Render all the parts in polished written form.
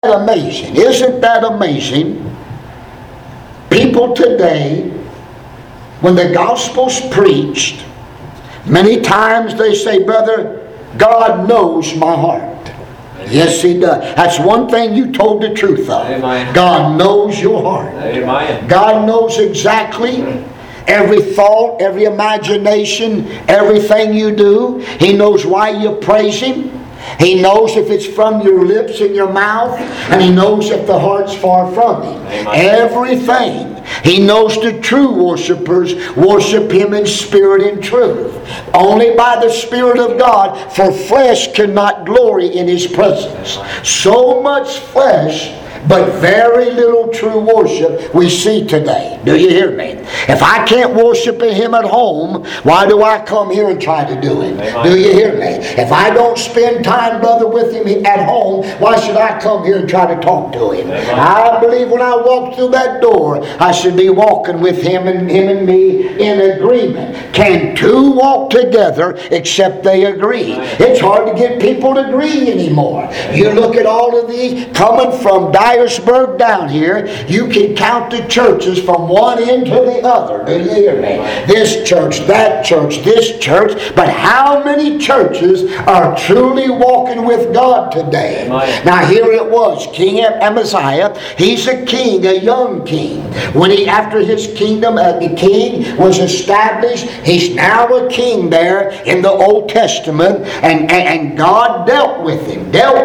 amazing? Isn't that amazing? People today, when the gospel's preached, many times they say, brother, God knows my heart. Yes, He does. That's one thing you told the truth of. Amen. God knows your heart. Amen. God knows exactly every thought, every imagination, everything you do. He knows why you praise Him. He knows if it's from your lips and your mouth, and He knows if the heart's far from Him. Amen. Everything. He knows the true worshipers worship Him in spirit and truth. Only by the Spirit of God, for flesh cannot glory in His presence. So much flesh, but very little true worship we see today. Do you hear me? If I can't worship Him at home, why do I come here and try to do it? Amen. Do you hear me? If I don't spend time, brother, with Him at home, why should I come here and try to talk to Him? Amen. I believe when I walk through that door, I should be walking with Him and me in agreement. Can two walk together except they agree? It's hard to get people to agree anymore. You look at all of these coming from Dyersburg down here, you can count the churches from one end to the other. Do you hear me? This church, that church, this church. But how many churches are truly walking with God today? Now here it was, King Amaziah. He's a king, a young king. When after his kingdom, the king was established, he's now a king there in the Old Testament, and God dealt with him.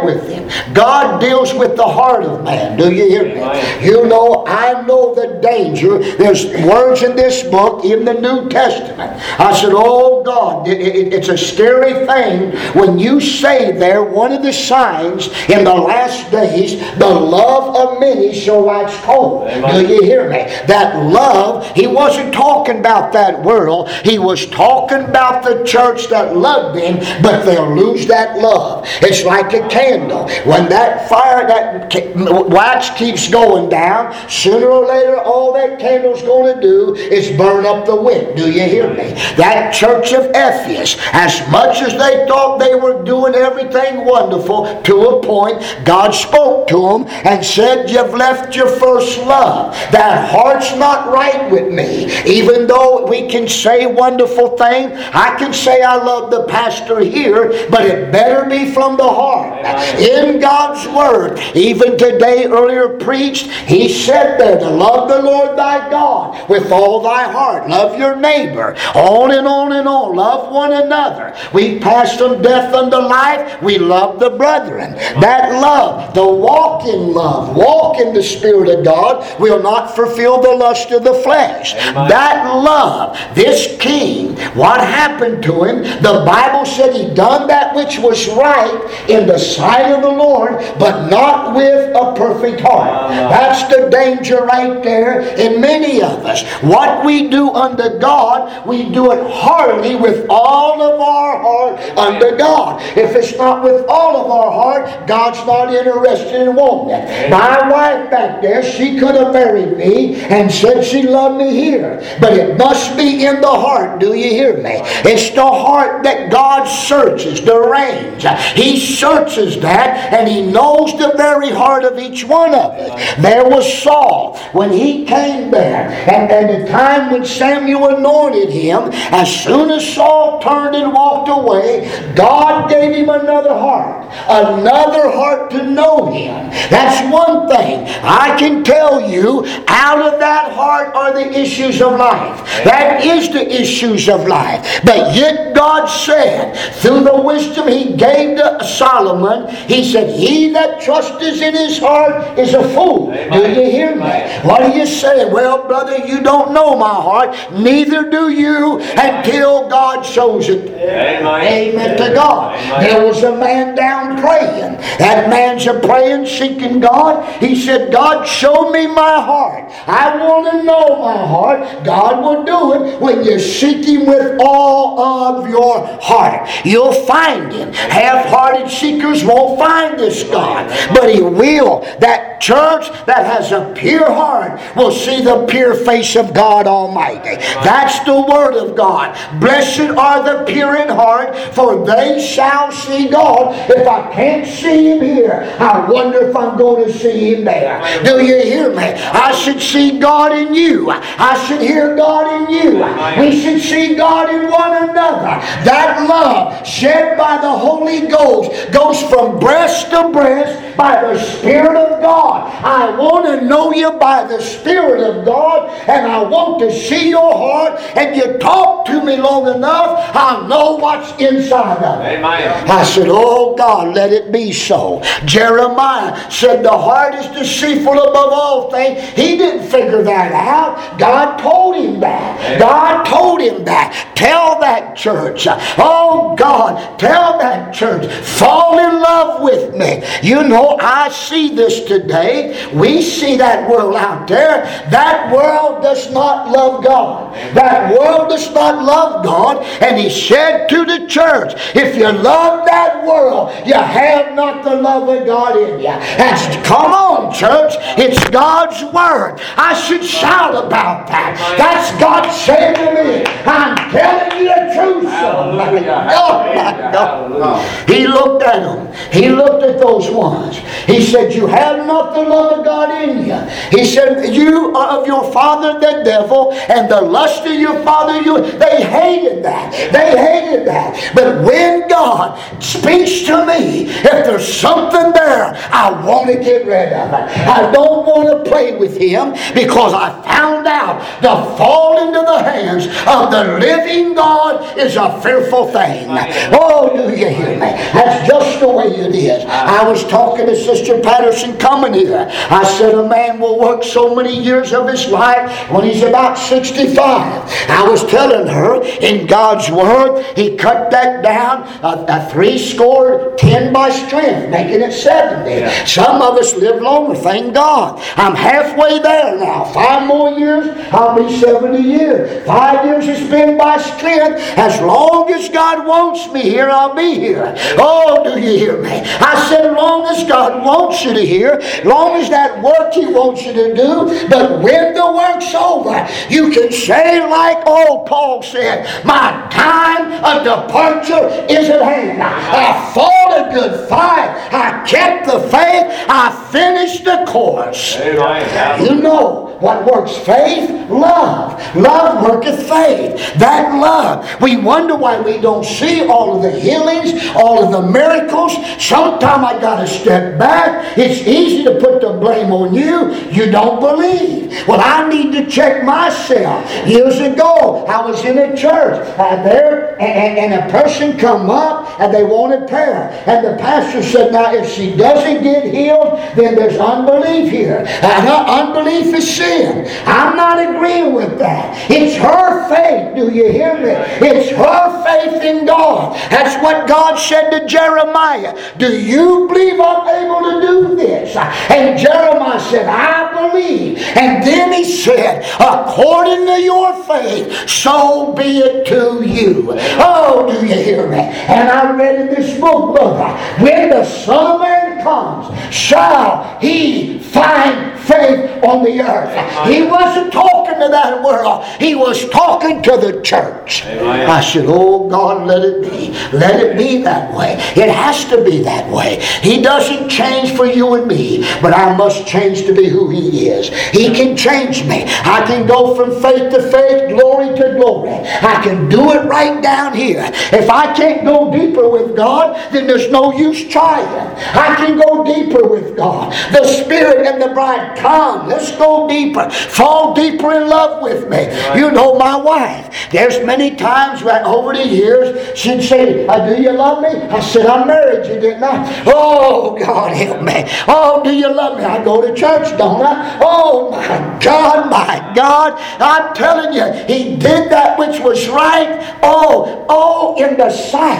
God deals with the heart of man. Do you hear me? You know, I know the danger. There's words in this book, in the New Testament. I said, oh God, it's a scary thing when you say there, one of the signs in the last days, the love of many shall wax cold. Do you hear me? That love, he wasn't talking about that world. He was talking about the church that loved Him, but they'll lose that love. It's like a candle. When that fire, that wax keeps going down, sooner or later all that candle's going to do is burn up the wick. Do you hear me? That church of Ephesus, as much as they thought they were doing everything wonderful, to a point, God spoke to them and said, you've left your first love. That heart's not right with me. Even though we can say wonderful things, I can say I love the pastor here, but it better be from the heart. In God's Word, even today, earlier preached, He said there to love the Lord thy God with all thy heart. Love your neighbor. On and on and on. Love one another. We pass from death unto life. We love the brethren. That love, the walk in love, walk in the Spirit of God, will not fulfill the lust of the flesh. Amen. That love, this king, what happened to him? The Bible said he done that which was right in the sight of the Lord, but not with a perfect heart. That's the danger right there in many of us. What we do unto God, we do it heartily with all of our heart unto God. If it's not with all of our heart, God's not interested in wanting it. My wife back there, she could have married me and said she loved me here. But it must be in the heart. Do you hear me? It's the heart that God searches, the reins. He searches that, and He knows the very heart of each one of us. There was Saul when he came there, and the time when Samuel anointed him, as soon as Saul turned and walked away, God gave him another heart to know Him. That's one thing I can tell you. Out of that heart are the issues of life. That is the issues of life. But yet God said, through the wisdom He gave to Solomon, He said, he that trusteth in his heart is a fool. Do you hear me? What are you saying? Well, brother, you don't know my heart. Neither do you until God shows it. Amen to God. There was a man down praying. That man's a praying, seeking God. He said, God, show me my heart. I want to know my heart. God will do it when you seek Him with all of your heart. You'll find Him. Half-hearted seekers won't find this God, but He will. That That church that has a pure heart will see the pure face of God Almighty. That's the Word of God. Blessed are the pure in heart, for they shall see God. If I can't see Him here, I wonder if I'm going to see Him there. Do you hear me? I should see God in you. I should hear God in you. We should see God in one another. That love shed by the Holy Ghost goes from breast to breast by the Spirit of God. I want to know you by the Spirit of God, and I want to see your heart, and you talk to me long enough, I'll know what's inside of it. Amen. I said, oh God, let it be so. Jeremiah said the heart is deceitful above all things. He didn't figure that out. God told him that. Amen. God told him that. Tell that church. Oh God, tell that church. Fall in love with me. You know, I see this today. We see that world out there. That world does not love God. That world does not love God. And He said to the church, if you love that world, you have not the love of God in you. And come on, church. It's God's Word. I should shout about that. That's God saying to me, I'm telling you the truth, son. Oh my God. He looked at them. He looked at those ones. He said, you have not the love of God in you. He said, you are of your father the devil, and the lust of your father you. They hated that. They hated that. But when God speaks to me, if there's something there, I want to get rid of it. I don't want to play with Him, because I found out to fall into the hands of the living God is a fearful thing. Oh, do you hear me? That's just the way it is. I was talking to Sister Patterson coming here. I said a man will work so many years of his life when he's about 65. I was telling her in God's Word, He cut that down a 70 by strength, making it 70. Yeah. Some of us live longer, thank God. I'm halfway there now. 5 more years, I'll be 70 years. 5 years it's been by strength. As long as God wants me here, I'll be here. Oh, do you hear me? I said, as long as God wants you to hear, long as that work He wants you to do, but when the work's over, you can say like old Paul said, my time of departure is at hand. I fought a good fight. I kept the faith. I finished the course. Amen. You know what works faith? Love. Love worketh faith. That love. We wonder why we don't see all of the healings, all of the miracles. Sometimes I got to step back. It's easy to put the blame on you. You don't believe. Well, I need to check myself. Years ago, I was in a church there, and a person come up and they wanted prayer. And the pastor said, now if she doesn't get healed, then there's unbelief here. Unbelief is sin. I'm not agreeing with that. It's her faith. Do you hear me? It's her faith in God. That's what God said to Jeremiah. Do you believe I'm able to do this? And Jeremiah said, I believe. And then he said, according to your faith, so be it to you. Oh, do you hear me? And I read in this book, brother, when the Son of Man comes, shall He find faith on the earth? He wasn't talking to that world. He was talking to the church. Amen. I said, oh God, let it be. Let it be that way. It has to be that way. He doesn't change for you and me, but I must change to be who He is. He can change me. I can go from faith to faith, glory to glory. I can do it right down here. If I can't go deeper with God, then there's no use trying. I can go deeper with God. The Spirit and the bride, come, let's go deeper. Fall deeper in love with me. You know my wife. There's many times right over the years she'd say, do you love me? I said, I married you, didn't I? Oh, God help me. Oh, do you love me? I go to church, don't I? Oh, my God, I'm telling you, he did that which was right, in the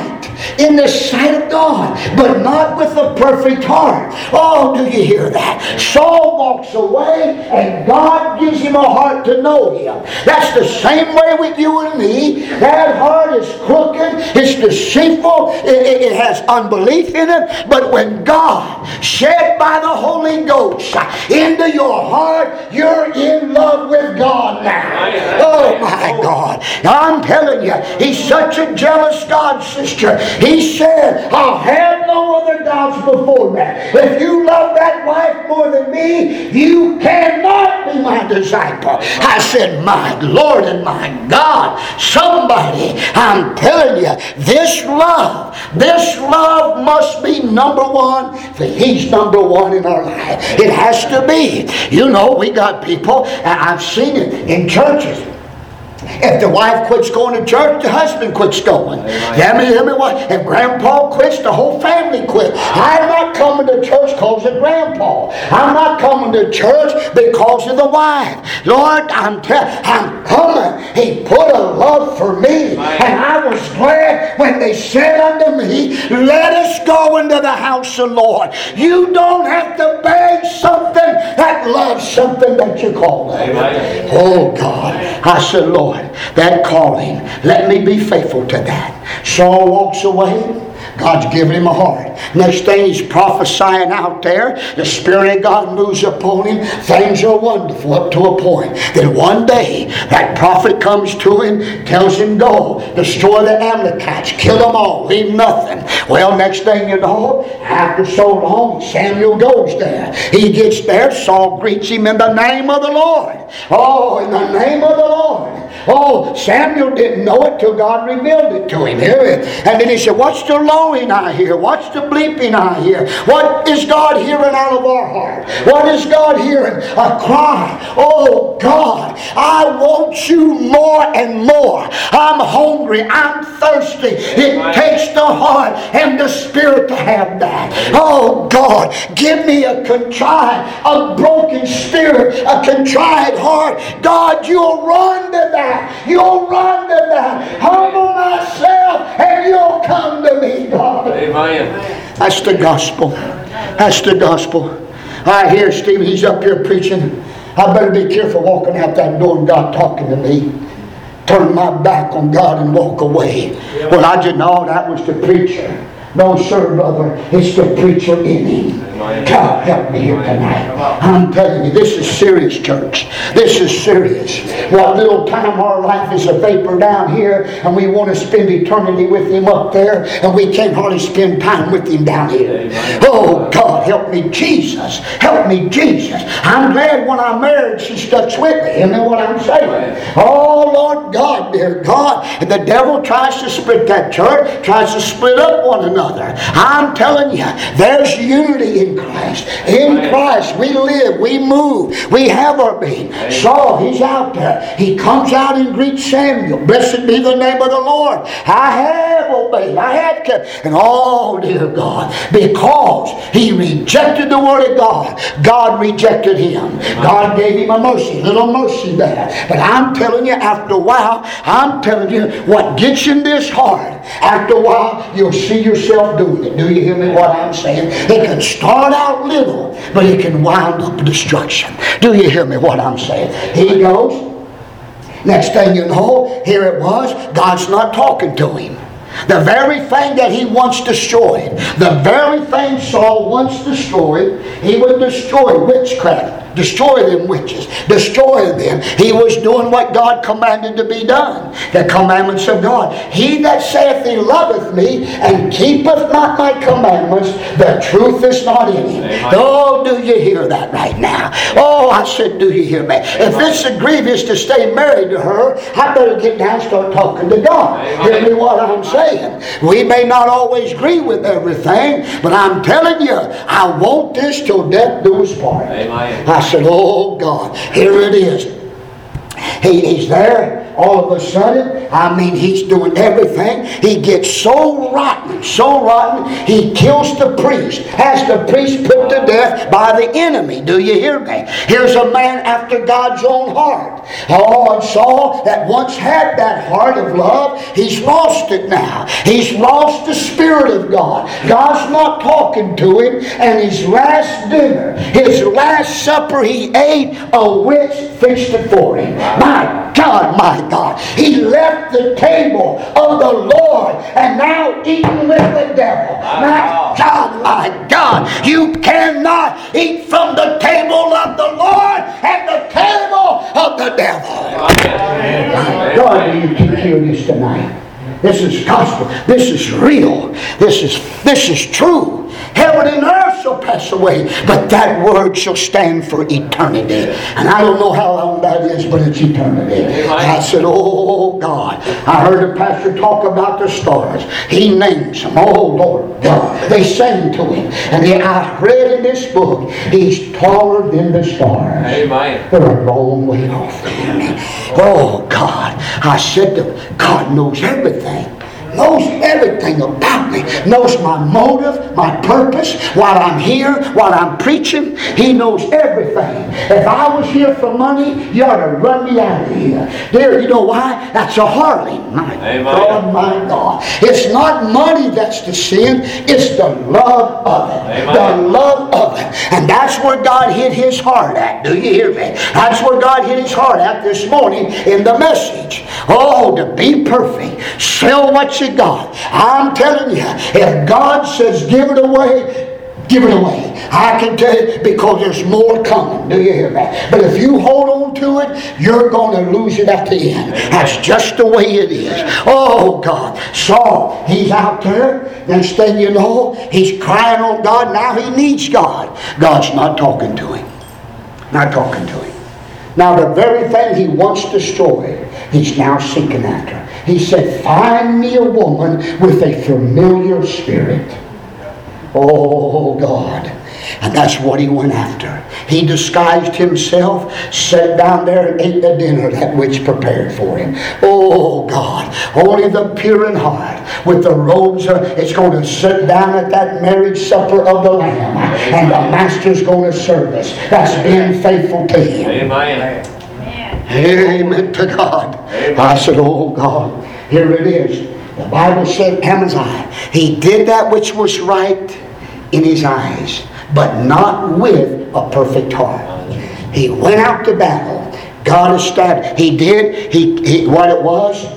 sight of God, but not with a perfect heart. Oh, do you hear that? Saul walks away and God gives him a heart to know him. That's the same way with you and me. That heart is crooked, it's deceitful, it has unbelief in it, but when God shed by the Holy Ghost into your heart, you're in love with God now. Oh my God. I'm telling you, He's such a jealous God, sister. He said, I'll have no other gods before me. If you love that wife more than me, you cannot be my disciple. I said, my Lord and my God, somebody, I'm telling you, this love must be number one, for He's number one in our life. It has to be. You know, we got people, and I've seen it in churches. If the wife quits going to church, the husband quits going. Hear me what? If grandpa quits, the whole family quits. I'm not coming to church because of grandpa. I'm not coming to church because of the wife. Lord, I'm coming. He put a love for me. And I was glad when they said unto me, let us go into the house of the Lord. You don't have to beg something that loves something that you call it. Oh God. I said, Lord, that calling, let me be faithful to that. Saul walks away. God's given him a heart. Next thing, he's prophesying out there. The Spirit of God moves upon him. Things are wonderful up to a point. Then one day, that prophet comes to him, tells him, go, destroy the Amalekites, kill them all, leave nothing. Well, next thing you know, after so long, Samuel goes there. He gets there, Saul greets him in the name of the Lord. Oh, in the name of the Lord. Oh, Samuel didn't know it till God revealed it to him. And then he said, what's the lowing I hear? What's the bleeping I hear? What is God hearing out of our heart? What is God hearing? A cry. Oh God, I want you more and more. I'm hungry. I'm thirsty. It takes the heart and the spirit to have that. Oh God, give me a contrite, a broken spirit, a contrite heart. God, you'll run to that. You'll run to that. Humble myself and you'll come to me, God. Amen. That's the gospel. That's the gospel. I hear Stephen, he's up here preaching. I better be careful walking out that door and God talking to me. Turn my back on God and walk away. Well, I didn't know that was the preacher. No, sir, brother. It's the preacher in him. God, help me here tonight. I'm telling you, this is serious, church. This is serious. What little time our life is a vapor down here, and we want to spend eternity with Him up there, and we can't hardly spend time with Him down here. Oh, God, help me, Jesus. Help me, Jesus. I'm glad when I married, she stuck with me. You know what I'm saying? Oh, Lord God, dear God. And the devil tries to split that church, tries to split up one another. I'm telling you, there's unity in Christ. In Christ we live, we move, we have our being. Saul, he's out there. He comes out and greets Samuel. Blessed be the name of the Lord. I have obeyed. I have kept. And oh, dear God, because he rejected the word of God, God rejected him. God gave him a mercy, little mercy there. But I'm telling you, after a while, I'm telling you, what gets in this heart, after a while, you'll see yourself doing it. Do you hear me what I'm saying? It can start out little, but it can wind up destruction. Do you hear me what I'm saying? He goes. Next thing you know, here it was, God's not talking to him. The very thing that he once destroyed, the very thing Saul once destroyed, he would destroy witchcraft. Destroy them witches. Destroy them. He was doing what God commanded to be done. The commandments of God. He that saith he loveth me and keepeth not my commandments, the truth is not in him. Oh, do you hear that right now? Oh, I said, do you hear me? If it's a grievous to stay married to her, I better get down and start talking to God. Hear me what I'm saying? We may not always agree with everything, but I'm telling you, I want this till death do us part. I said, oh God, here it is. He's there. all of a sudden, I mean, he's doing everything. He gets so rotten, he kills the priest, has the priest put to death by the enemy. Do you hear me? Here's a man after God's own heart. Oh, and Saul that once had that heart of love, he's lost it now. He's lost the Spirit of God. God's not talking to him, and his last dinner, his last supper he ate, a witch fixed it for him. My God, my God. He left the table of the Lord and now eating with the devil. My God. You cannot eat from the table of the Lord and the table of the devil. My God, you can hear this tonight. This is gospel. This is real. This is true. Heaven and earth shall pass away, but that word shall stand for eternity. And I don't know how long that is, but it's eternity. I said, oh God. I heard a pastor talk about the stars. He names them. Oh Lord God. They sang to him. And I read in this book, he's taller than the stars. Amen. They're a long way off there. Oh God. I said that God knows everything. Knows everything about me. Knows my motive, my purpose, why I'm here, what I'm preaching. He knows everything. If I was here for money, you ought to run me out of here. Dear, you know why? That's a Harley. My God, my God. It's not money that's the sin. It's the love of it. The love of it. And that's where God hit his heart at. Do you hear me? That's where God hit his heart at this morning in the message. Oh, to be perfect. Sell what you got. I'm telling you, if God says give it away, give it away. I can tell you, because there's more coming. Do you hear that? But if you hold on to it, you're going to lose it at the end. That's just the way it is. Oh God. Saul, he's out there. Next thing you know, he's crying on God. Now he needs God. God's not talking to him. Not talking to him. Now the very thing he once destroyed, he's now seeking after. He said, find me a woman with a familiar spirit. Oh God. And that's what he went after. He disguised himself, sat down there and ate the dinner that which prepared for him. Oh God. Only the pure in heart with the robes, it's going to sit down at that marriage supper of the Lamb. And the Master's going to serve us. That's being faithful to him. Amen. Amen to God. Amen. I said, oh God, here it is. The Bible said, Amaziah, he did that which was right in his eyes, but not with a perfect heart. He went out to battle. God established. He did. He what it was.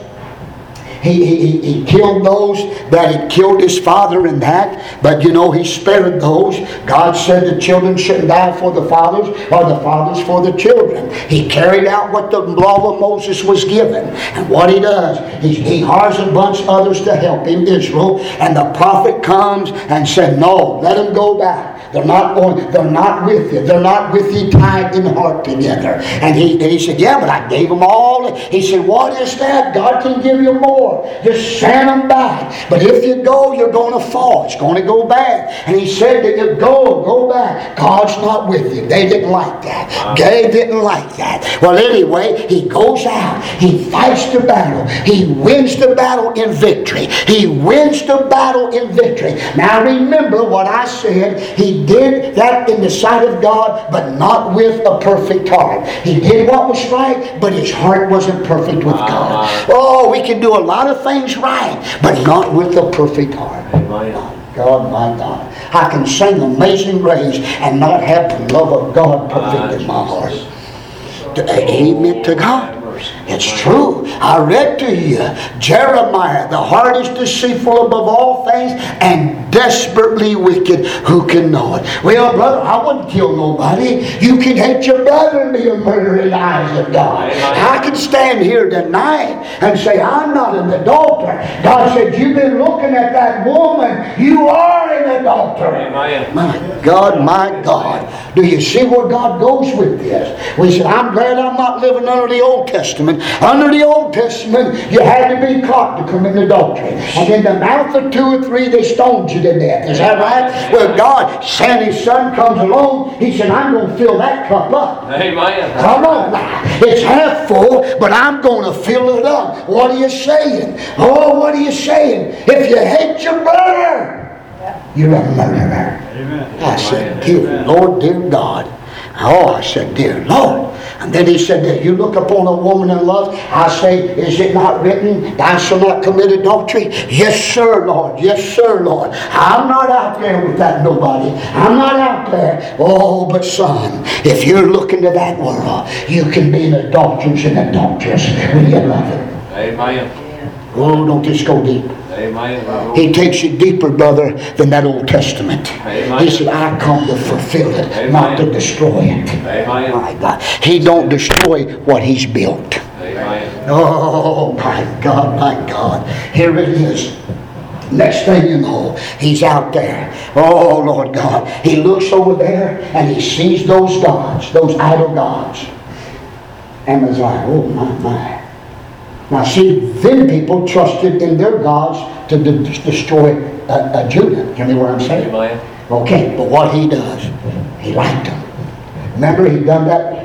He killed those that had killed his father in that. But you know, he spared those. God said the children shouldn't die for the fathers, or the fathers for the children. He carried out what the law of Moses was given. And what he does, he hires a bunch of others to help him, Israel. And the prophet comes and said, no, let them go back. They're not with you. They're not with you tied in heart together. And he said, yeah, but I gave them all. He said, what is that? God can give you more. Just send them back. But if you go, you're going to fall. It's going to go bad. And he said that you go back. God's not with you. They didn't like that. They didn't like that. Well, anyway, he goes out. He fights the battle. He wins the battle in victory. He wins the battle in victory. Now remember what I said. He did that in the sight of God, but not with a perfect heart. He did what was right, but his heart wasn't perfect with God. Oh, we can do a lot of things right, but not with a perfect heart. My God, my God. I can sing Amazing Grace and not have the love of God perfect in my heart. Amen to God. It's true. I read to you Jeremiah, the heart is deceitful above all things and desperately wicked. Who can know it? Well, brother, I wouldn't kill nobody. You can hate your brother and be a murderer in the eyes of God. I can stand here tonight and say, I'm not an adulterer. God said, you've been looking at that woman. You are an adulterer. My God, my God. Do you see where God goes with this? We said, I'm glad I'm not living under the Old Testament Testament. Under the Old Testament, you had to be caught to commit adultery. And in the mouth of 2 or 3, they stoned you to death. Is that right? Well, God sent His Son, comes along. He said, I'm going to fill that cup up. Amen. Come on now. It's half full, but I'm going to fill it up. What are you saying? Oh, what are you saying? If you hate your brother, you're a murderer. Amen. I said, dear Lord, dear God. Oh, I said, dear Lord. And then he said, that you look upon a woman in love. I say, is it not written, thou shalt not commit adultery? Yes, sir, Lord. Yes, sir, Lord. I'm not out there with that nobody. I'm not out there. Oh, but son, if you're looking to that world, you can be an adulteress and adulteress when you love it. Amen. Oh, don't just go deep. Amen. He takes you deeper, brother, than that Old Testament. Amen. He said, I come to fulfill it, Amen. not to destroy it. Amen. My God. He don't destroy what He's built. Amen. Oh, my God, my God. Here it is. Next thing you know, he's out there. Oh, Lord God. He looks over there and he sees those gods, those idol gods. And he's like, oh, my. Now see, then people trusted in their gods to destroy Judah. You know what I'm saying? Amen. Okay, but what he does, he liked them. Remember, he done that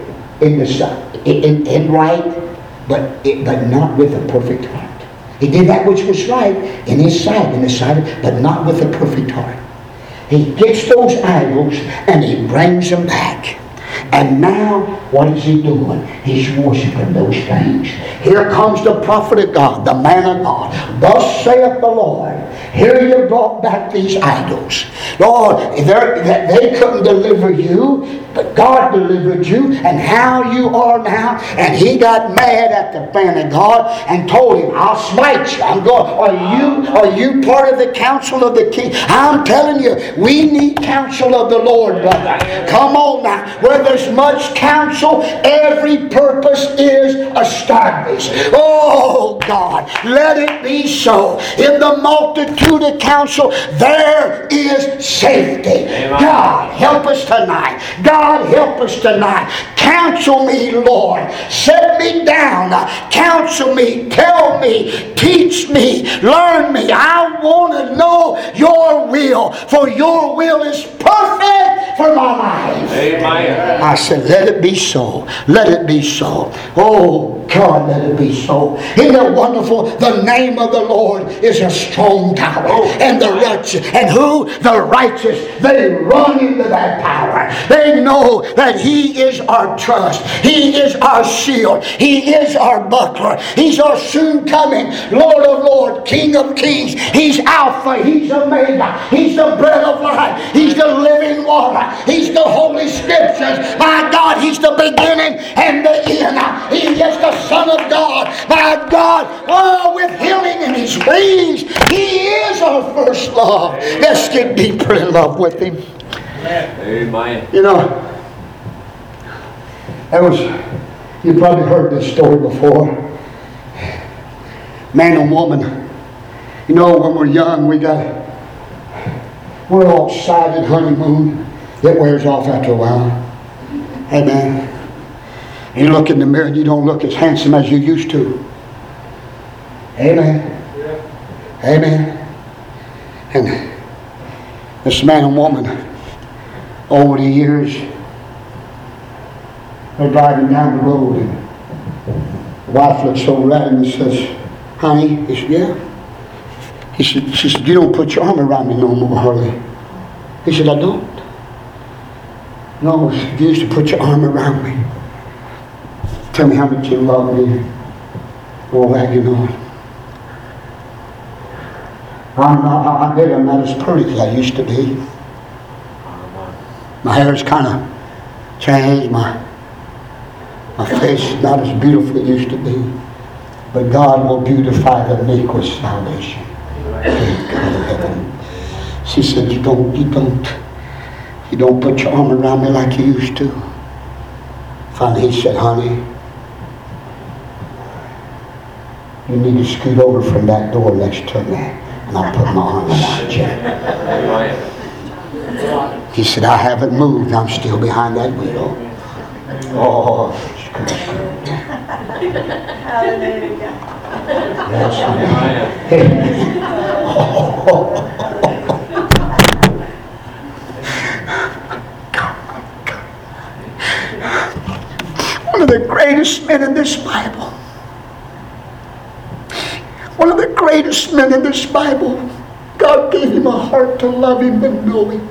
in right, but not with a perfect heart. He did that which was right in his sight, but not with a perfect heart. He gets those idols and he brings them back. And now, what is he doing? He's worshiping those things. Here comes the prophet of God, the man of God. Thus saith the Lord, here you brought back these idols. Lord, they couldn't deliver you, but God delivered you, and how you are now. And he got mad at the man of God and told him, I'll smite you. I'm going, are you part of the counsel of the king? I'm telling you, we need counsel of the Lord, brother. Come on now. Where there's much counsel, every purpose is established. Oh God, let it be so. In the multitude of counsel, there is safety. Amen. God, help us tonight. God, help us tonight. Counsel me, Lord. Set me down. Counsel me. Tell me. Teach me. Learn me. I want to know your will, for your will is perfect for my life. Amen. I said, let it be so. Let it be so. Oh, God, let it be so. Isn't it wonderful? The name of the Lord is a strong tower. And the righteous, and who? The righteous, they run into that power. They know that He is our trust. He is our shield. He is our buckler. He's our soon coming Lord of Lords, King of Kings. He's Alpha. He's Omega. He's the bread of life. He's the living water. He's the Holy Scriptures. My God, He's the beginning and the end. He is the Son of God. My God, oh, with healing in His wings, He is our first love. Let's get deeper in love with Him. Amen. You know, you probably heard this story before. Man and woman. You know, when we're young, we're all excited honeymoon. It wears off after a while. Amen. You look in the mirror and you don't look as handsome as you used to. Amen. Amen. And this man and woman, over the years, they're driving down the road and the wife looks over at him and says, honey, he said, yeah. She said, you don't put your arm around me no more, Harley. He said, I don't. No, you used to put your arm around me. Tell me how much you love me. All that, you know. I bet I'm not as pretty as I used to be. My hair's kind of changed. My face is not as beautiful as it used to be. But God will beautify the meek with salvation. Thank God of heaven. She said, you don't put your arm around me like you used to. Finally, he said, honey, you need to scoot over from that door next to me, and I'll put my arm around you. He said, I haven't moved. I'm still behind that wheel. Oh, Hallelujah. one of the greatest men in this Bible. One of the greatest men in this Bible. God gave him a heart to love him and know him.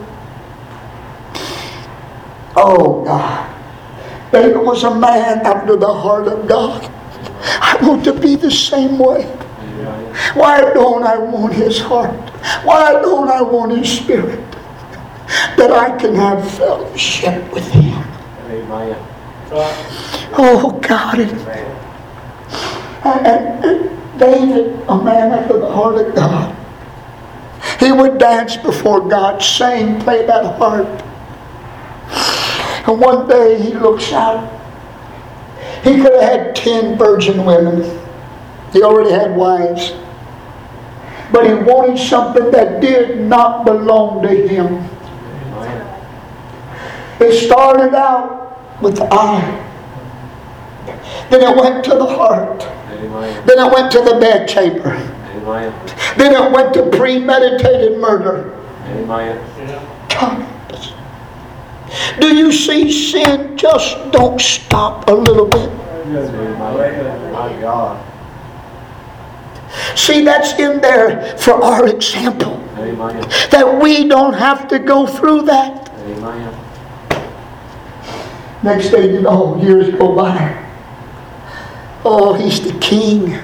Oh God. David was a man after the heart of God. I want to be the same way. Why don't I want his heart? Why don't I want his spirit? That I can have fellowship with him. Oh God. And David, a man after the heart of God, he would dance before God, sing, play that harp. And one day he looks out. He could have had 10 virgin women. He already had wives. But he wanted something that did not belong to him. It started out with the eye. Then it went to the heart. Then it went to the bedchamber. Then it went to premeditated murder. God. Do you see sin just don't stop a little bit? See, that's in there for our example. That we don't have to go through that. Next thing you know, years go by. Oh, he's the king.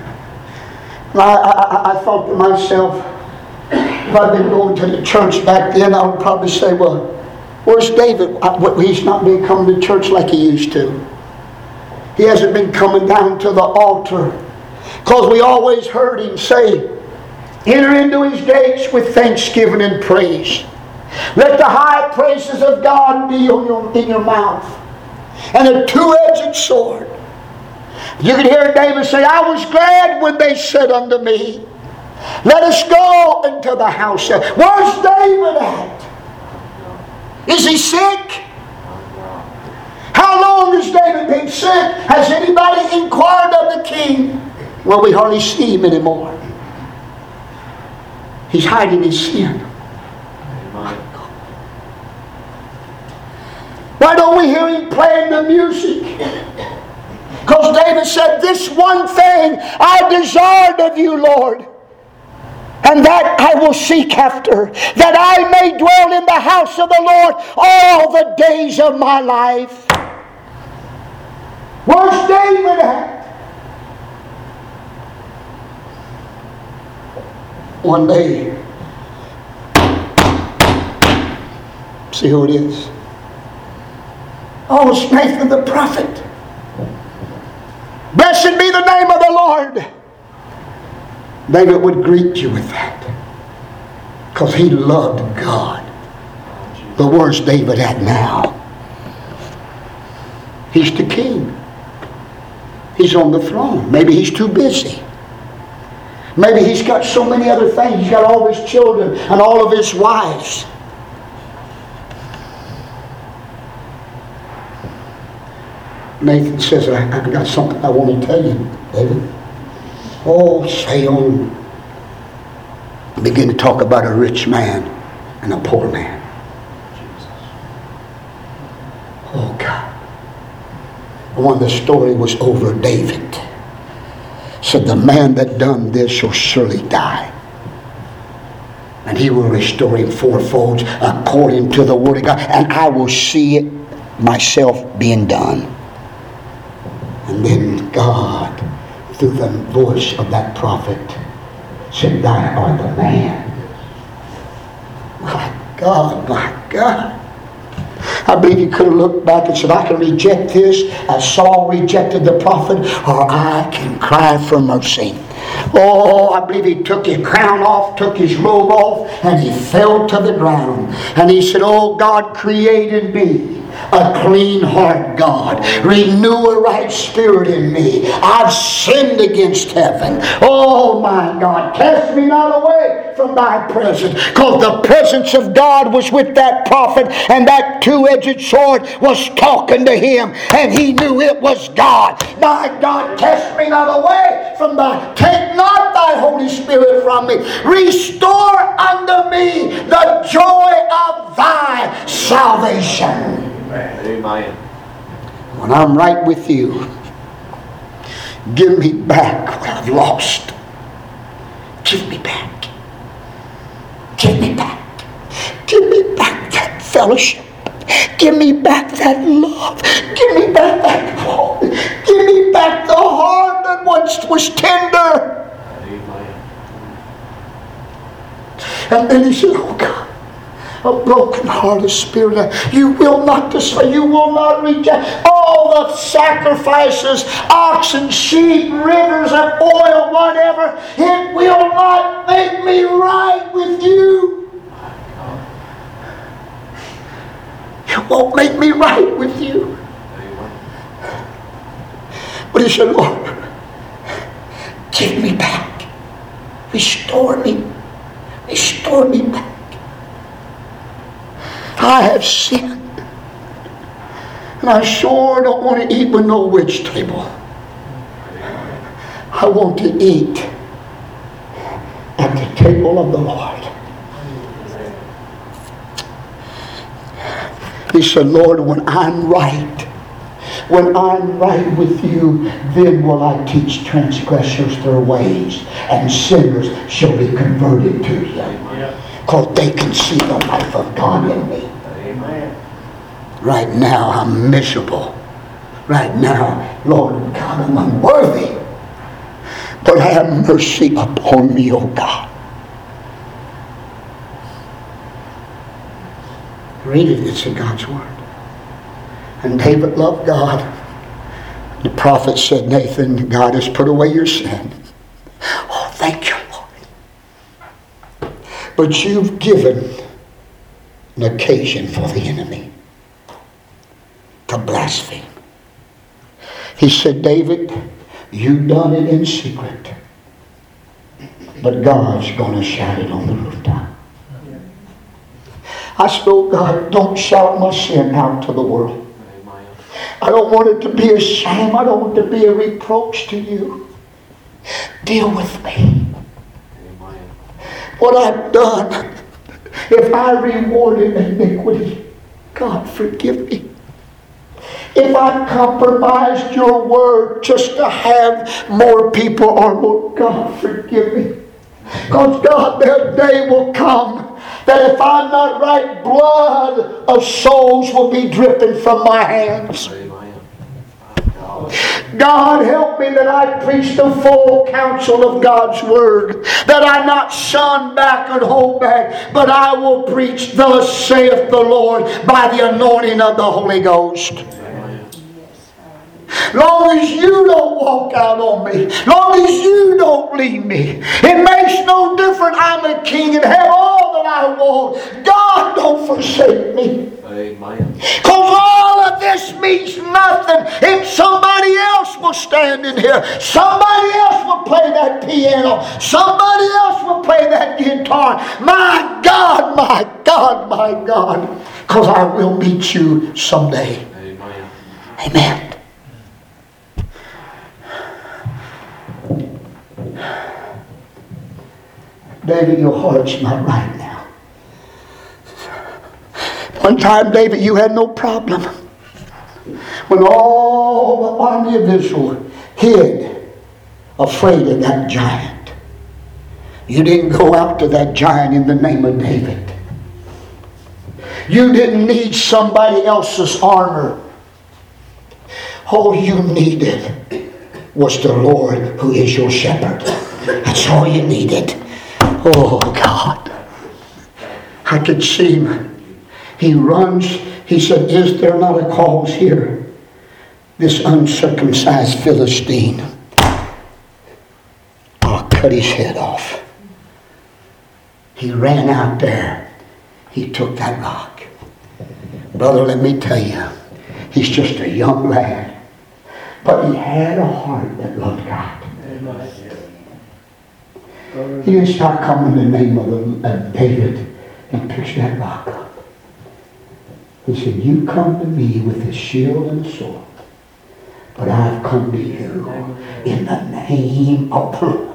I thought to myself, if I'd been going to the church back then, I would probably say, well, where's David? He's not been coming to church like he used to. He hasn't been coming down to the altar. Because we always heard him say, enter into his gates with thanksgiving and praise. Let the high praises of God be in your mouth. And a two-edged sword. You can hear David say, I was glad when they said unto me, let us go into the house. Where's David at? Is he sick? How long has David been sick? Has anybody inquired of the king? Well, we hardly see him anymore. He's hiding his sin. Why don't we hear him playing the music? Because David said, this one thing I desired of you, Lord, and that I will seek after, that I may dwell in the house of the Lord all the days of my life. Where's David at? One day, see who it is? Oh, it's Nathan the prophet. Blessed be the name of the Lord. David would greet you with that. Because he loved God. But where's David at now? He's the king. He's on the throne. Maybe he's too busy. Maybe he's got so many other things. He's got all his children and all of his wives. Nathan says, I've got something I want to tell you, David. Oh, say on. Begin to talk about a rich man and a poor man. Oh, God. When the story was over, David said, the man that done this shall surely die. And he will restore him fourfold according to the word of God. And I will see it myself being done. And then God, through the voice of that prophet, said, thou art the man. My God, my God. I believe he could have looked back and said, I can reject this as Saul rejected the prophet, or I can cry for mercy. Oh, I believe he took his crown off, took his robe off, and he fell to the ground. And he said, oh, God, create in me a clean heart, God. Renew a right spirit in me. I've sinned against heaven. Oh my God, cast me not away from thy presence. Because the presence of God was with that prophet, and that two-edged sword was talking to him, and he knew it was God. My God, cast me not away from thy, take not thy Holy Spirit from me. Restore unto me the joy of thy salvation. Amen. When I'm right with you, give me back what I've lost. Give me back. Give me back. Give me back that fellowship. Give me back that love. Give me back that hope. Give me back the heart that once was tender. Amen. And then he said, oh God, a broken heart of spirit, you will not destroy, you will not reject all the sacrifices, oxen, sheep, rivers of oil, whatever. It will not make me right with you. It won't make me right with you. But he said, Lord, give me back. Restore me. Restore me back. I have sinned. And I sure don't want to eat with no witch table. I want to eat at the table of the Lord. He said, Lord, when I'm right with you, then will I teach transgressors their ways, and sinners shall be converted to you. Because they can see the life of God in me. Amen. Right now I'm miserable. Right now, Lord God, I'm unworthy. But have mercy upon me, O God. Read it, it's in God's Word. And David loved God. The prophet said, Nathan, God has put away your sin. Oh, thank you, Lord. But you've given an occasion for the enemy to blaspheme. He said, David, you done it in secret, but God's going to shout it on the rooftop. I said, oh God, don't shout my sin out to the world. I don't want it to be a shame. I don't want it to be a reproach to you. Deal with me. What I've done, if I rewarded iniquity, God forgive me. If I compromised your word just to have more people or more, God forgive me. Because God, their day will come that if I'm not right, blood of souls will be dripping from my hands. God, help me that I preach the full counsel of God's word, that I not shun back and hold back, but I will preach, thus saith the Lord, by the anointing of the Holy Ghost. Long as you don't walk out on me, long as you don't leave me, it makes no difference. I'm a king and have all that I want. God, don't forsake me. Amen. Because all of this means nothing if somebody else will stand in here. Somebody else will play that piano. Somebody else will play that guitar. My God, my God, my God. Because I will meet you someday. Amen. Amen. David, your heart's not right now. One time, David, you had no problem. When all the army of Israel hid, afraid of that giant, you didn't go after that giant in the name of David. You didn't need somebody else's armor. All you needed was the Lord who is your shepherd. That's all you needed. Oh God. I could see him. He runs. He said, is there not a cause here? This uncircumcised Philistine. I'll cut his head off. He ran out there. He took that rock. Brother, let me tell you, he's just a young lad. But he had a heart that loved God. He didn't start coming in the name of David and picked that rock up. He said, you come to me with a shield and a sword, but I've come to you in the name of the Lord.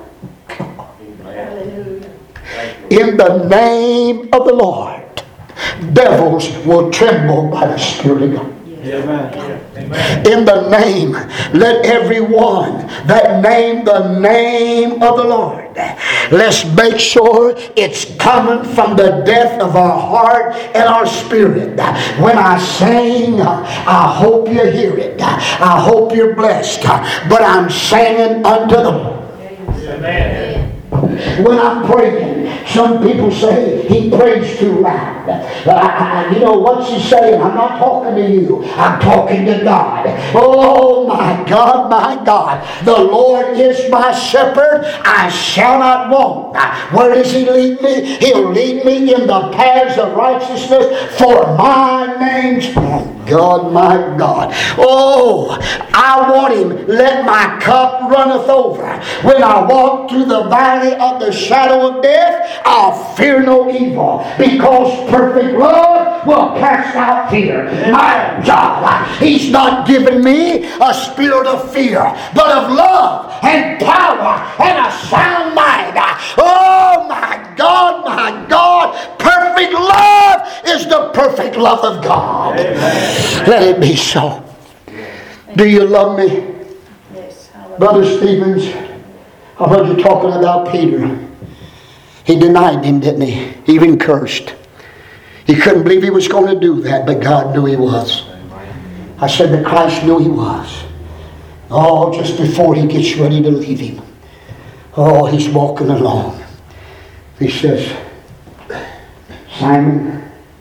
In the name of the Lord, devils will tremble by the Spirit of God. Amen. In the name, let everyone that name the name of the Lord, let's make sure it's coming from the depth of our heart and our spirit. When I sing, I hope you hear it. I hope you're blessed. But I'm singing unto the Lord. Amen. When I'm praying, some people say he prays too loud. You know, what's he saying? I'm not talking to you. I'm talking to God. Oh my God, my God. The Lord is my shepherd. I shall not want. Where does he lead me? He'll lead me in the paths of righteousness for my name's sake. God, my God. Oh, I want him. Let my cup runneth over. When I walk through the valley of the shadow of death, I'll fear no evil, because perfect love will cast out fear. My God, he's not given me a spirit of fear, but of love and power and a sound mind. Oh my God, my God. Perfect love is the perfect love of God. Amen. Let it be so. Do you love me? Yes. Brother Stevens, I heard you talking about Peter. He denied him, didn't he? He even cursed. He couldn't believe he was going to do that, but God knew he was. I said that Christ knew he was. Oh, just before he gets ready to leave him. Oh, he's walking along. He says, Simon,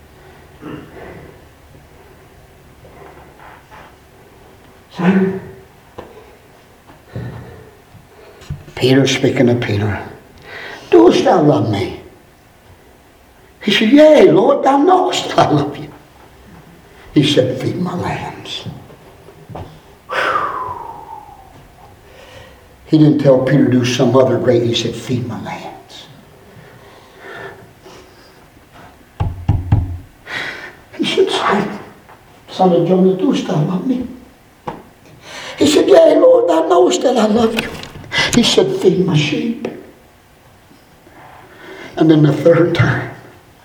Simon. Peter speaking to Peter. Dost thou love me? He said, yea, Lord, thou knowest I love you. He said, feed my lambs. Whew. He didn't tell Peter to do some other great. He said, feed my lambs. He said, Simon, son of Jonah, dost thou love me? He said, yea, Lord, thou knowest that I love you. He said, feed my sheep. And then the third time,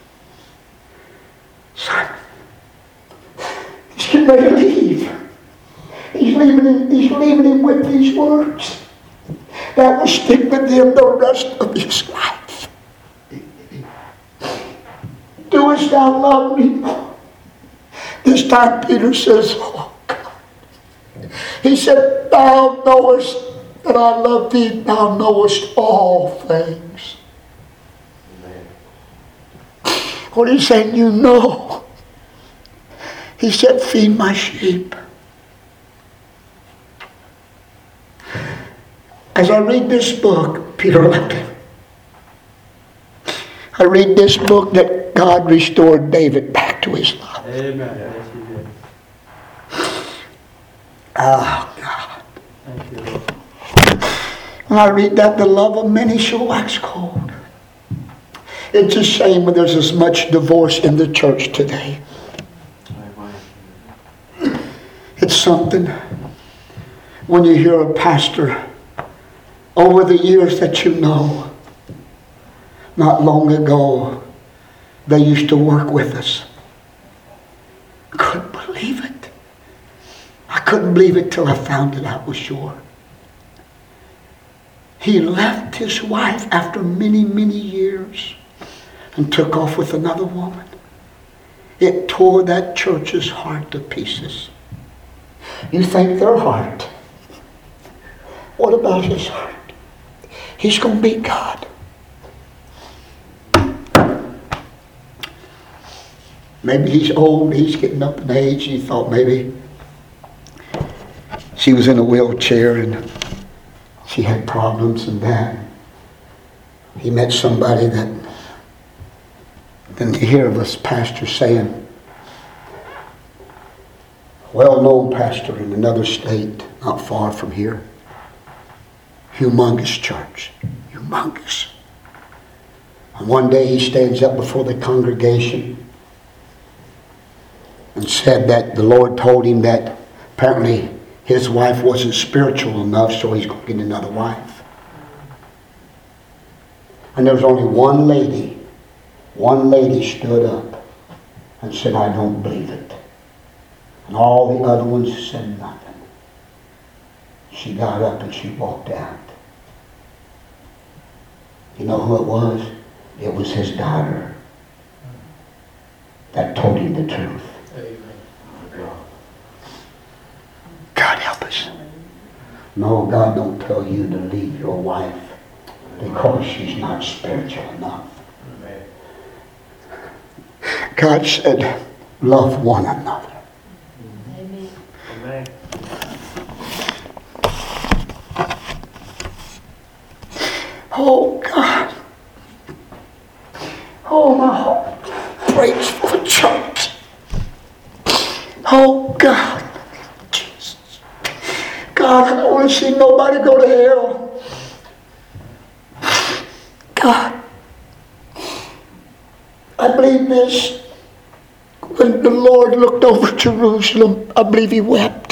Simon, he's getting ready to leave. He's leaving him with these words that will stick with him the rest of his life. Doest thou love me? This time Peter says, oh God. He said, thou knowest that I love thee. Thou knowest all things. What he's saying, you know. He said, feed my sheep. As I read this book, Peter left him. I read this book that God restored David back to his love. Amen. Yes, he did. Oh, God. Thank you, Lord. When I read that, the love of many shall wax cold. It's a shame when there's as much divorce in the church today. It's something when you hear a pastor over the years that you know, not long ago, they used to work with us. Couldn't believe it. I couldn't believe it till I found it out was sure. He left his wife after many, many years and took off with another woman. It tore that church's heart to pieces. You think their heart? What about his heart? He's going to be God. Maybe he's old, he's getting up in age. He thought maybe she was in a wheelchair and she had problems and that. He met somebody that, then you hear of us pastors saying, well-known pastor in another state, not far from here. Humongous church. Humongous. And one day he stands up before the congregation and said that the Lord told him that apparently his wife wasn't spiritual enough, so he's going to get another wife. And there was only one lady stood up and said, I don't believe it. And all the other ones said nothing. She got up and she walked out. You know who it was? It was his daughter that told him the truth. God help us. No, God don't tell you to leave your wife because she's not spiritual enough. God said, love one another. Amen. Amen. Oh God. Oh, my heart prays for the church. Oh God. Jesus. God, I don't want to see nobody go to hell. God. I believe this. When the Lord looked over Jerusalem, I believe he wept.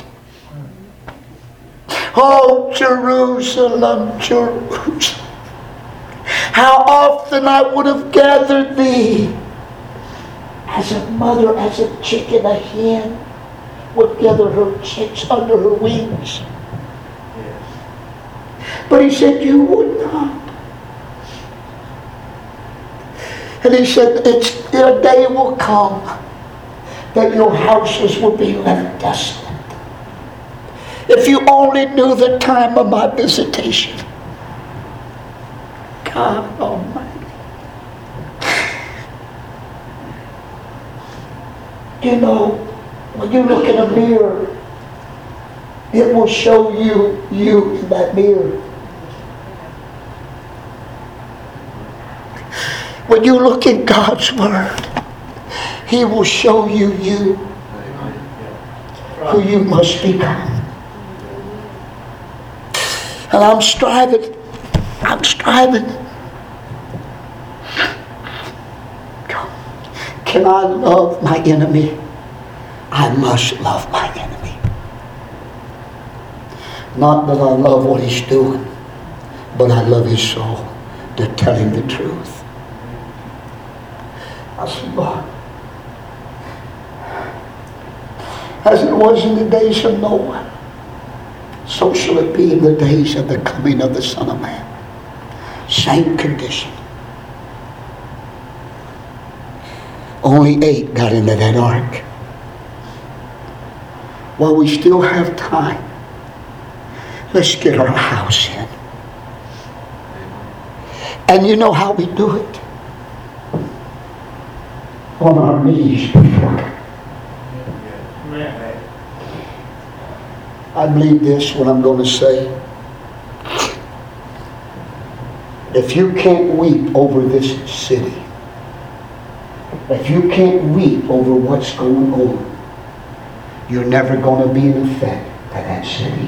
Oh, Jerusalem, Jerusalem. How often I would have gathered thee as a mother, as a chicken, a hen would gather her chicks under her wings. But he said, you would not. And he said, a day will come that your houses will be left desolate. If you only knew the time of my visitation. God Almighty. You know, when you look in a mirror, it will show you in that mirror. When you look in God's Word, He will show you who you must become. And I'm striving. Can I love my enemy? I must love my enemy. Not that I love what he's doing, but I love his soul to tell him the truth. I said, Lord, as it was in the days of Noah, so shall it be in the days of the coming of the Son of Man. Same condition. Only 8 got into that ark. While we still have time, let's get our house in. And you know how we do it? On our knees before God. I believe this, what I'm going to say. If you can't weep over this city, if you can't weep over what's going on, you're never going to be an effect to that city.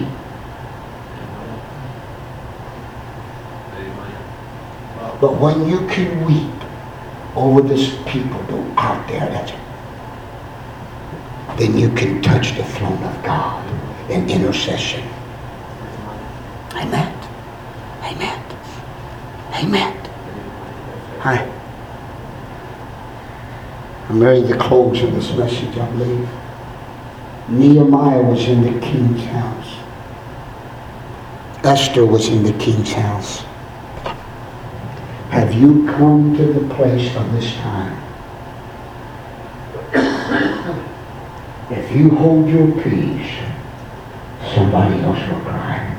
But when you can weep over this people out there, then you can touch the throne of God in intercession. Amen. Amen. Amen. I'm ready to close in this message, I believe. Nehemiah was in the king's house. Esther was in the king's house. Have you come to the place of this time? If you hold your peace, somebody else will cry.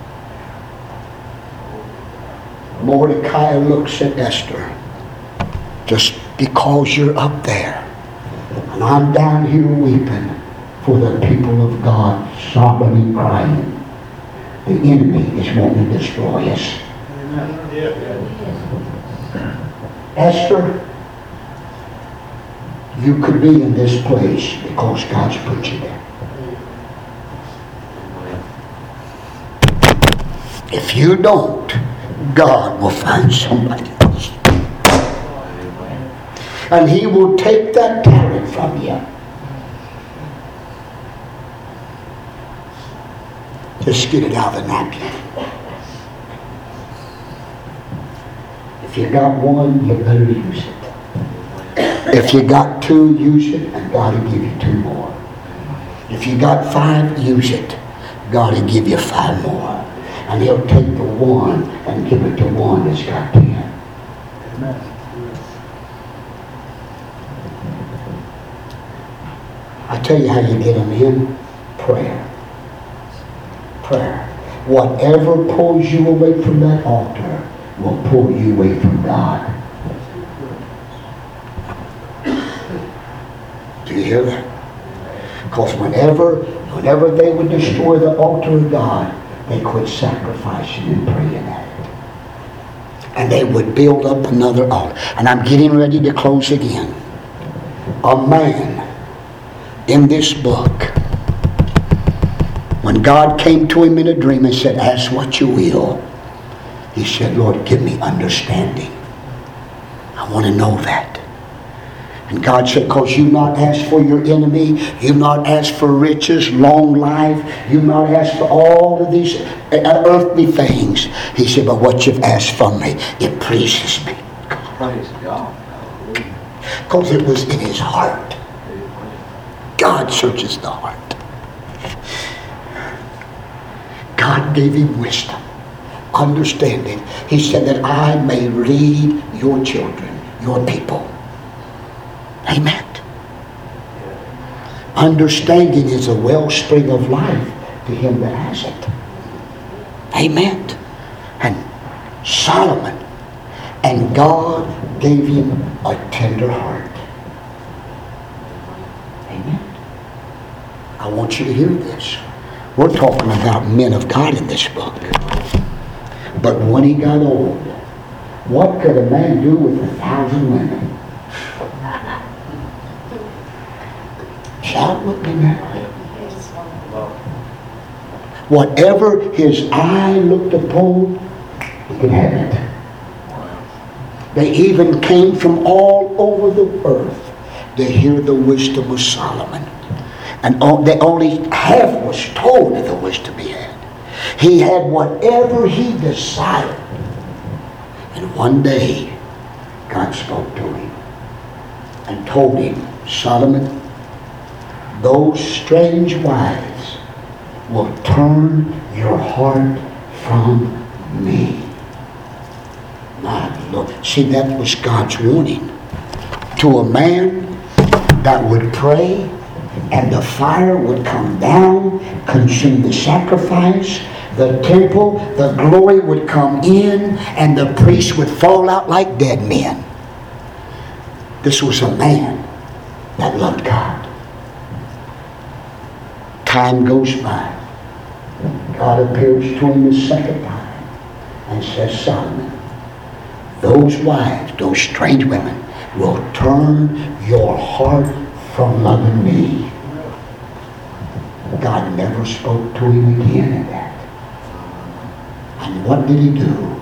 Mordecai looks at Esther. Just because you're up there and I'm down here weeping for the people of God, sobbing and crying, the enemy is wanting to destroy us. Esther, you could be in this place because God's put you there. If you don't, God will find somebody else. And He will take that talent from you. Just get it out of the napkin. If you got one, you better use it. If you got two, use it, and God will give you two more. If you got five, use it. God will give you five more. And He'll take the one and give it to one that's got 10. Amen. I tell you how you get them in. Prayer. Prayer. Whatever pulls you away from that altar will pull you away from God. Do you hear that? Because whenever they would destroy the altar of God, they quit sacrificing and praying at it. And they would build up another altar. And I'm getting ready to close again. A man in this book, when God came to him in a dream and said, ask what you will, he said, Lord, give me understanding. I want to know that. And God said, because you've not asked for your enemy, you've not asked for riches, long life, you've not asked for all of these earthly things. He said, but what you've asked from me, it pleases me. Praise God. Because it was in his heart. God searches the heart. God gave him wisdom, understanding. He said that I may lead your children, your people. Amen. Understanding is a wellspring of life to him that has it. Amen. And Solomon, and God gave him a tender heart. Amen. I want you to hear this. We're talking about men of God in this book. But when he got old, what could a man do with 1,000 women? Shout with me now. Whatever his eye looked upon, he could have it. They even came from all over the earth to hear the wisdom of Solomon. And they only half was told of the wisdom he had. He had whatever he desired. And one day, God spoke to him and told him, Solomon, those strange wives will turn your heart from me. My Lord. See, that was God's warning to a man that would pray, and the fire would come down, consume the sacrifice, the temple, the glory would come in, and the priests would fall out like dead men. This was a man that loved God. Time goes by. God appears to him the second time and says, Solomon, those wives, those strange women, will turn your heart from loving me. God never spoke to him again in that. And what did he do?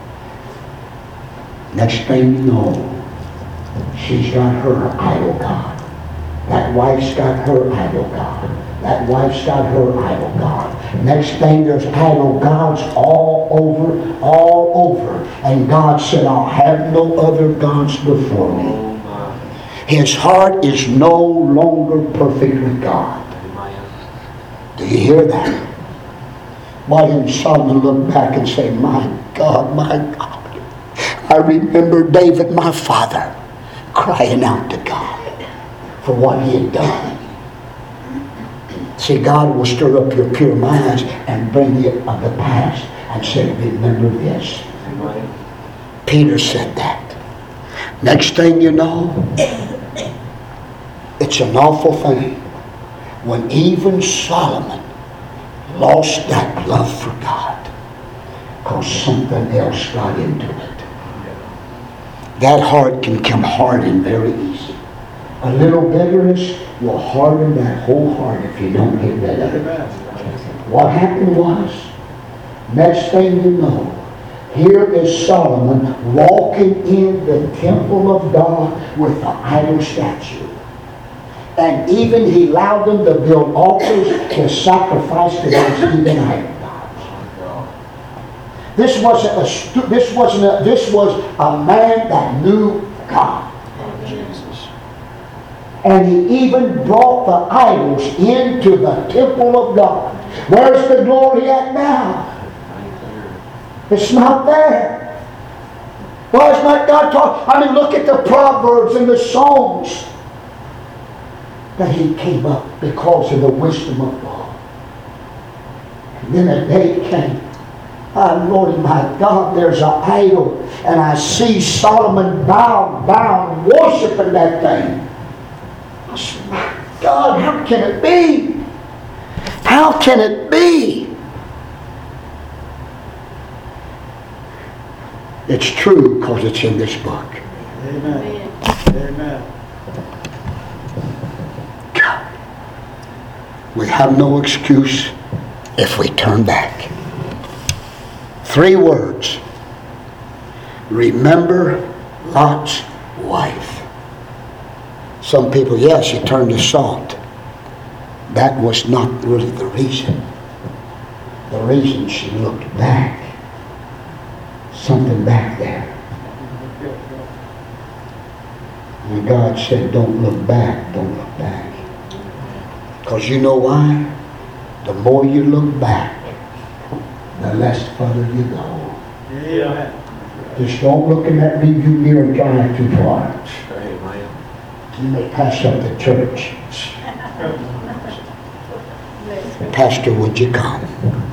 Next thing you know, she's got her idol god. That wife's got her idol god. That wife's got her idol god. Next thing, there's idol gods all over. And God said, I'll have no other gods before me. His heart is no longer perfect with God. Do you hear that? Why didn't Solomon look back and say, my God, I remember David, my father, crying out to God for what he had done. See, God will stir up your pure minds and bring you of the past and say, remember this. Peter said that. Next thing you know, it's an awful thing when even Solomon lost that love for God because something else got into it. That heart can come hardened very easy. A little bitterness will harden that whole heart if you don't get rid of it. What happened was, Next thing you know, here is Solomon walking in the temple of God with the idol statue. And even he allowed them to build altars to sacrifice to those heathen idol gods. This was a man that knew God. And he even brought the idols into the temple of God. Where's the glory at now? It's not there. Why is not God talking? I mean, look at the Proverbs and the Psalms. That he came up because of the wisdom of God. And then a day came. Lord my God, there's an idol. And I see Solomon bound, worshiping that thing. I said, my God, how can it be? How can it be? It's true because it's in this book. Amen. Amen. God, we have no excuse if we turn back. 3 words. Remember Lot's wife. Some people, yes, she turned to salt. That was not really the reason. The reason she looked back. Something back there. And God said, don't look back, don't look back. Because you know why? The more you look back, the less further you go. Amen. Just don't look in that review mirror and drive too far. Amen. You may pass up the church. Pastor, would you come?